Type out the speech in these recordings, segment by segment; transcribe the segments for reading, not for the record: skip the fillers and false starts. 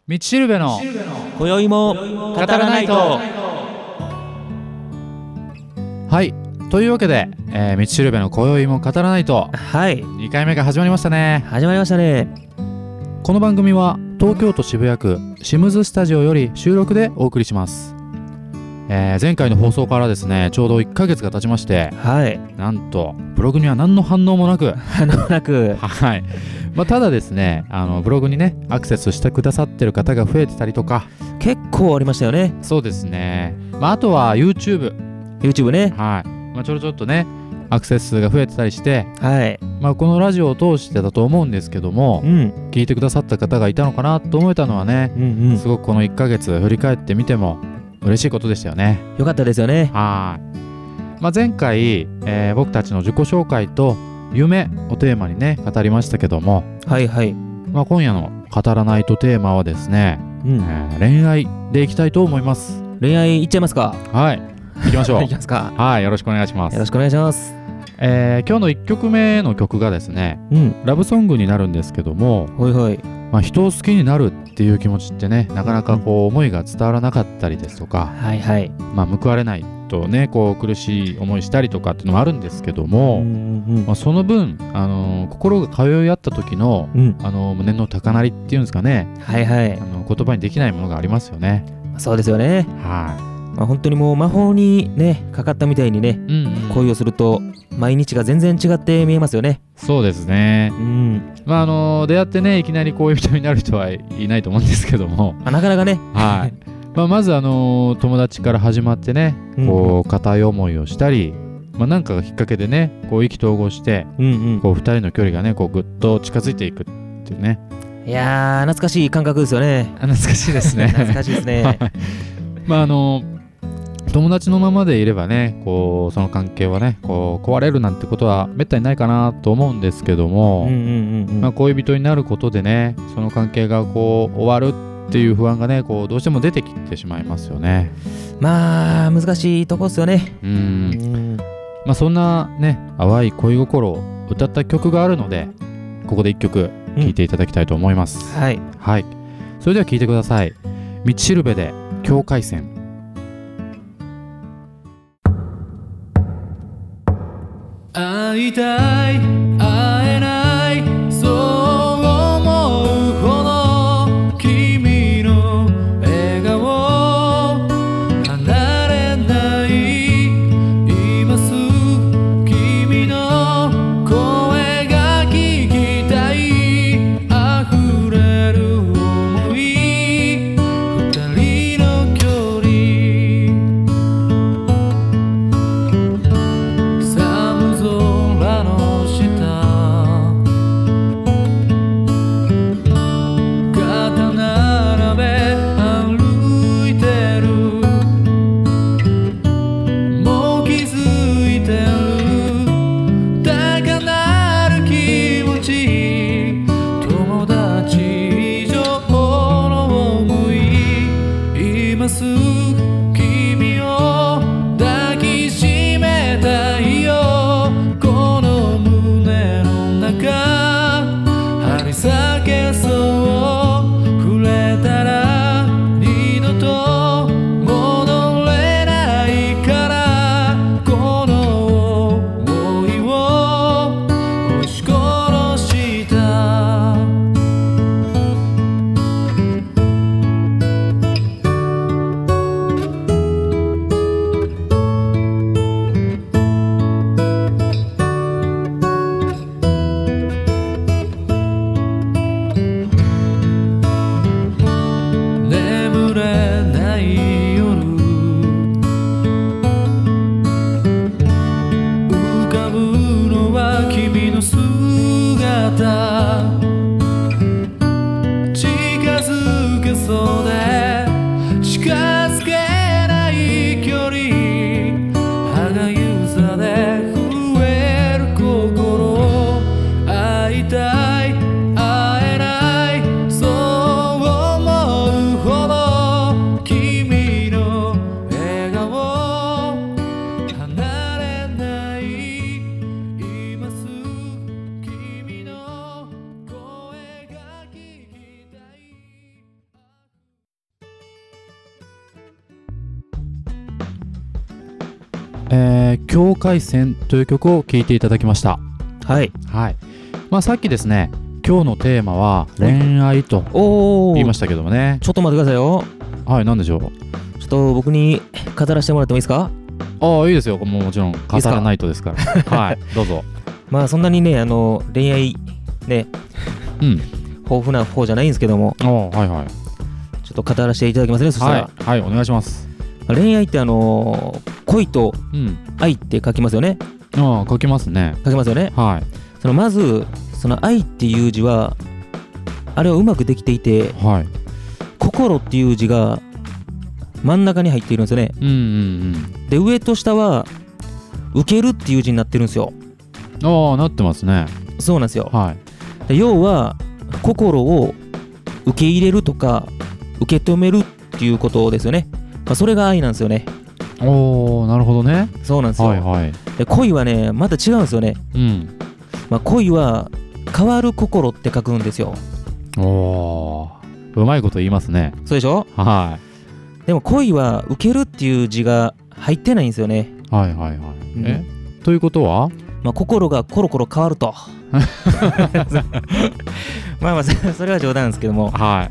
道しるべの今宵も語らないと。 はい、というわけで、道しるべの今宵も語らないとはい 2回目が始まりましたね。 始まりましたね。 この番組は東京都渋谷区シムズスタジオより収録でお送りします。前回の放送からですねちょうど1ヶ月が経ちまして、 はい、 なんとブログには何の反応もなくはい、ただですねブログにねアクセスしてくださってる方が増えてたりとか結構ありましたよね。 そうですね、あとは YouTube ね、 はい、ちょっとねアクセス数が増えてたりして、 はい、 このラジオを通してだと思うんですけども、聞いてくださった方がいたのかなと思えたのはね、すごくこの1ヶ月振り返ってみても嬉しいことでしたよね。 よかったですよね。 はい、前回、僕たちの自己紹介と夢をテーマにね語りましたけども、 はいはい、 今夜の語らないとテーマはですね、恋愛でいきたいと思います。 恋愛いっちゃいますか。 はい、行きましょう。 行きますか。 はい、よろしくお願いします。 よろしくお願いします。 今日の1曲目の曲がですね、ラブソングになるんですけども、人を好きになるっていう気持ちってねなかなか思いが伝わらなかったりですとか、報われないとね苦しい思いしたりとかっていうのもあるんですけども、その分心が通い合った時の、胸の高鳴りっていうんですかね、言葉にできないものがありますよね。 そうですよね。 はい、 本当にもう魔法にねかかったみたいにね、恋をすると毎日が全然違って見えますよね。 そうですね、出会ってねいきなり恋人になる人はいないと思うんですけども、 なかなかね、 はい、まず友達から始まってね固い思いをしたり、なんかがきっかけでね意気投合して、2人の距離がねぐっと近づいていくっていうね。 いやー懐かしい感覚ですよね。 懐かしいですね。 懐かしいですね。 友達のままでいればねその関係はね壊れるなんてことはめったにないかなと思うんですけども、恋人になることでねその関係が終わるっていう不安がねどうしても出てきてしまいますよね。 難しいとこですよね。 そんなね淡い恋心を歌った曲があるのでここで1曲聴いていただきたいと思います。はい、それでは聴いてください。道しるべで境界線。会いたい会えないそう思うほど君の笑顔離れない今すぐ君の声が聞きたい溢れる想い二人の距離寒空の下境界線という曲を聴いていただきました。 はい。 はい。さっきですね、今日のテーマは恋愛と言いましたけどもね。 ちょっと待ってくださいよ。 はい、なんでしょう。 ちょっと僕に語らせてもらってもいいですか？ いいですよ。もちろん語らないとですから。はい、どうぞ。 そんなにね、恋愛ね、豊富な方じゃないんですけども、 はいはい。 ちょっと語らせていただきますね。そしたら、 はい、お願いします。 恋愛って恋と愛って書きますよね。 書きますね。 書きますよね。 はい。 まずその愛っていう字はあれはうまくできていて、 はい、 心っていう字が真ん中に入っているんですよね。で上と下は受けるっていう字になってるんですよ。 なってますね。 そうなんですよ。 はい。 で要は心を受け入れるとか受け止めるっていうことですよね。それが愛なんですよね。 なるほどね。 そうなんですよ。 はいはい。 で恋はねまた違うんですよね。恋は変わる心って書くんですよ。 うまいこと言いますね。 そうでしょ。 はい。 でも恋は受けるっていう字が入ってないんですよね。 はいはいはい。ということは、 心がコロコロ変わるとそれは冗談ですけども、 はい。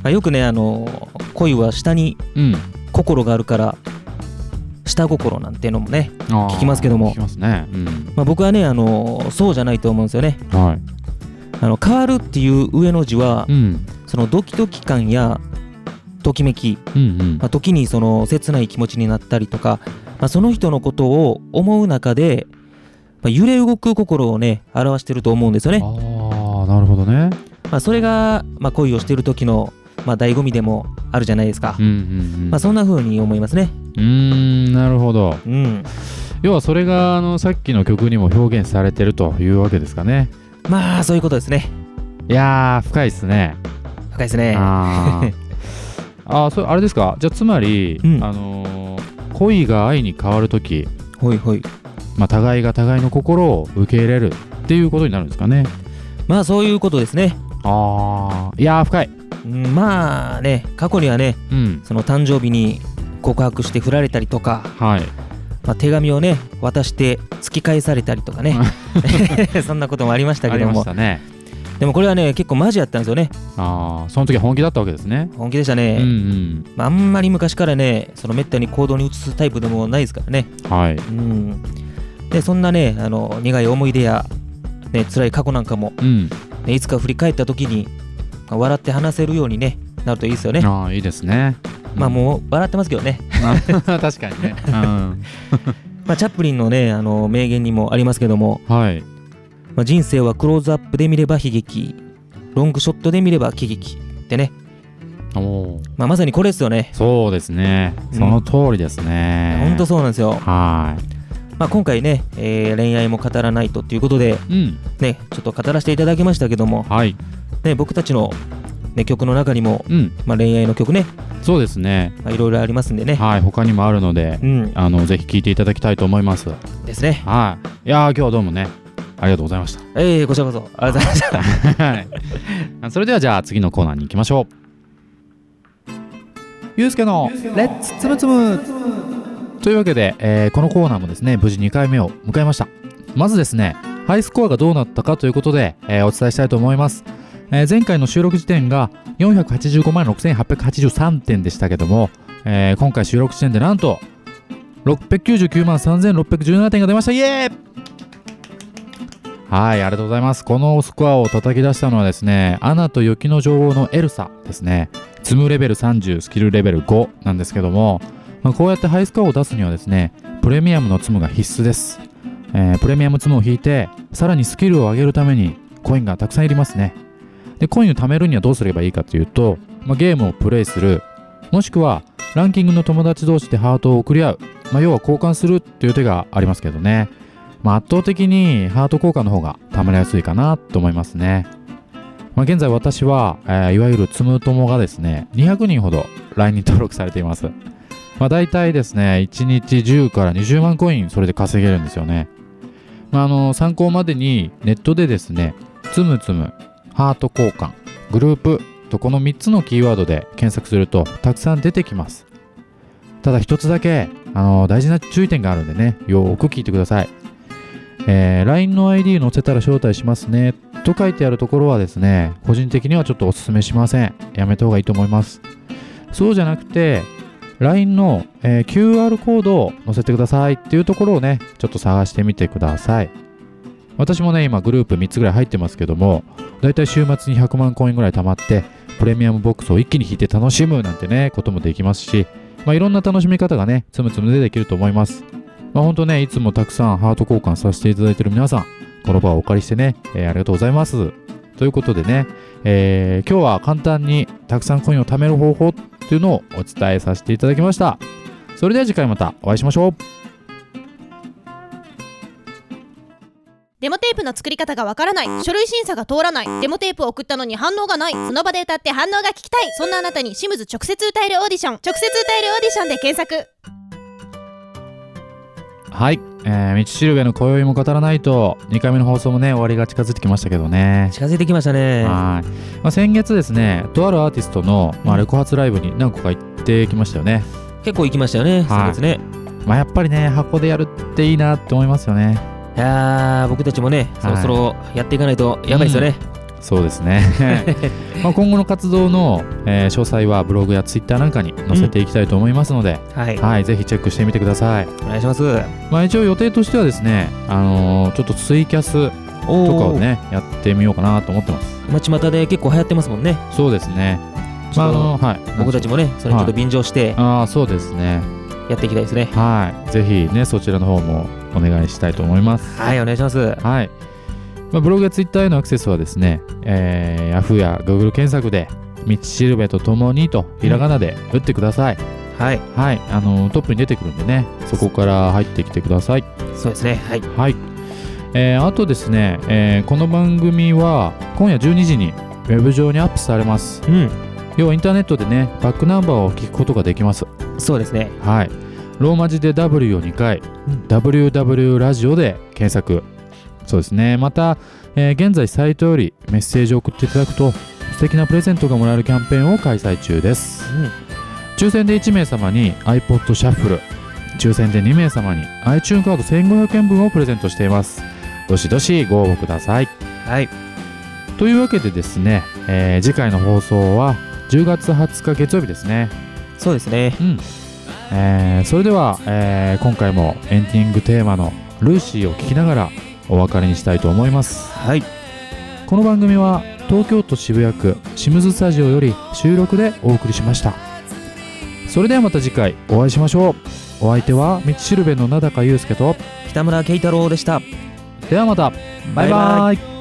よくね恋は下に心があるから下心なんていうのもね聞きますけども、 聞きますね。 僕はねそうじゃないと思うんですよね。 はい。 変わるっていう上の字は、そのドキドキ感やときめき、時にその切ない気持ちになったりとか、その人のことを思う中で、揺れ動く心をね表してると思うんですよね。 なるほどね。 それが、恋をしてる時の、醍醐味でもあるじゃないですか。そんな風に思いますね。 なるほど。要はそれがさっきの曲にも表現されてるというわけですかね。 そういうことですね。 いやー深いですね。 深いですね。 それあれですか。じゃあつまり、恋が愛に変わるとき、互いが互いの心を受け入れるっていうことになるんですかね。 そういうことですね。 いやー深い。 過去にはね、その誕生日に告白して振られたりとか、手紙をね渡して突き返されたりとかねそんなこともありましたけども。 ありましたね。 でもこれはね結構マジやったんですよね。 その時は本気だったわけですね。 本気でしたね。あんまり昔からねそのめったに行動に移すタイプでもないですからね。でそんなね苦い思い出や、辛い過去なんかも、いつか振り返った時に笑って話せるように、なるといいですよね。 いいですね。 もう笑ってますけどね確かにね。 チャップリンのね名言にもありますけども、人生はクローズアップで見れば悲劇、ロングショットで見れば喜劇ってね。まさにこれですよね。 そうですね。その通りですね。 本当そうなんですよ。今回ね、恋愛も語らないとっていうことで、ちょっと語らせていただきましたけども、僕たちの、曲の中にも、恋愛の曲ね、 そうですね、 いろいろありますんでね、 他にもあるので、ぜひ聴いていただきたいと思いますですね。 いや今日はどうもねありがとうございました。 こちらこそありがとうございましたそれではじゃあ次のコーナーに行きましょう。ゆうすけのレッツつむつむというわけで、このコーナーもですね無事2回目を迎えました。まずですねハイスコアがどうなったかということで、お伝えしたいと思います。前回の収録時点が485万6883点でしたけども、今回収録時点でなんと699万3617点が出ました。イエーイ。ありがとうございます。このスコアを叩き出したのはですね、アナと雪の女王のエルサですね。積むレベル30、スキルレベル5なんですけども、こうやってハイスコアを出すにはですね、プレミアムの積むが必須です。プレミアム積むを引いて、さらにスキルを上げるためにコインがたくさんいりますね。で、コインを貯めるにはどうすればいいかというと、ゲームをプレイする、もしくはランキングの友達同士でハートを送り合う、要は交換するっていう手がありますけどね。圧倒的にハート交換の方が貯まりやすいかなと思いますね。現在私は、いわゆるつむ友がですね200人ほど LINE に登録されています。だいたいですね1日10から20万コインそれで稼げるんですよね。参考までにネットでですねつむつむ、ハート交換、グループとこの3つのキーワードで検索するとたくさん出てきます。 ただ一つだけ大事な注意点があるんでね、よーく聞いてください。LINE の ID 載せたら招待しますねと書いてあるところはですね、個人的にはちょっとお勧めしません。やめた方がいいと思います。そうじゃなくて LINE の、QR コードを載せてくださいっていうところをね、ちょっと探してみてください。私もね、今グループ3つぐらい入ってますけども、だいたい週末に100万コインぐらい貯まってプレミアムボックスを一気に引いて楽しむなんてね、こともできますし、いろんな楽しみ方がね、つむつむでできると思います。ほんとね、いつもたくさんハート交換させていただいている皆さん、この場をお借りしてね、ありがとうございます。ということでね、今日は簡単にたくさんコインを貯める方法っていうのをお伝えさせていただきました。それでは次回またお会いしましょう。 デモテープの作り方がわからない、書類審査が通らない、デモテープを送ったのに反応がない、その場で歌って反応が聞きたい、そんなあなたにシムズ直接歌えるオーディション、直接歌えるオーディションで検索。 はい、道しるべの今宵も語らないと2回目の放送もね、終わりが近づいてきましたけどね。 近づいてきましたね。 はい、先月ですね、とあるアーティストの、レコ発ライブに何個か行ってきましたよね。 結構行きましたよね、先月ね。 やっぱりね、箱でやるっていいなって思いますよね。 いやー、僕たちもね、そろそろやっていかないとやばいですよね。 そうですね今後の活動の、詳細はブログやツイッターなんかに載せていきたいと思いますので、ぜひチェックしてみてください。 お願いします。 一応予定としてはですね、ちょっとツイキャスとかをね、やってみようかなと思ってます。 巷で結構流行ってますもんね。 そうですね。 僕たちもね、それにちょっと便乗して、 そうですね、 やっていきたいですね。 ぜひね、そちらの方もお願いしたいと思います。 お願いします。 ブログやツイッターへのアクセスはですね、Yahoo や Google 検索で道しるべとともにとひらがなで打ってください。トップに出てくるんでね、そこから入ってきてください。 そうですね。 あとですね、この番組は今夜12時にウェブ上にアップされます。要はインターネットでね、バックナンバーを聞くことができます。 そうですね。 ローマ字で W を2回、WW ラジオで検索。そうですね。また、現在サイトよりメッセージを送っていただくと素敵なプレゼントがもらえるキャンペーンを開催中です。抽選で1名様に iPod シャッフル、抽選で2名様に iTunes カード1500円分をプレゼントしています。どしどしご応募ください。というわけでですね、次回の放送は10月20日月曜日ですね。 そうですね。 それでは、今回もエンディングテーマのルーシーを聴きながらお別れにしたいと思います。この番組は東京都渋谷区シムズスタジオより収録でお送りしました。それではまた次回お会いしましょう。お相手は道しるべの名高祐介と北村慶太郎でした。 ではまた。バイバイ。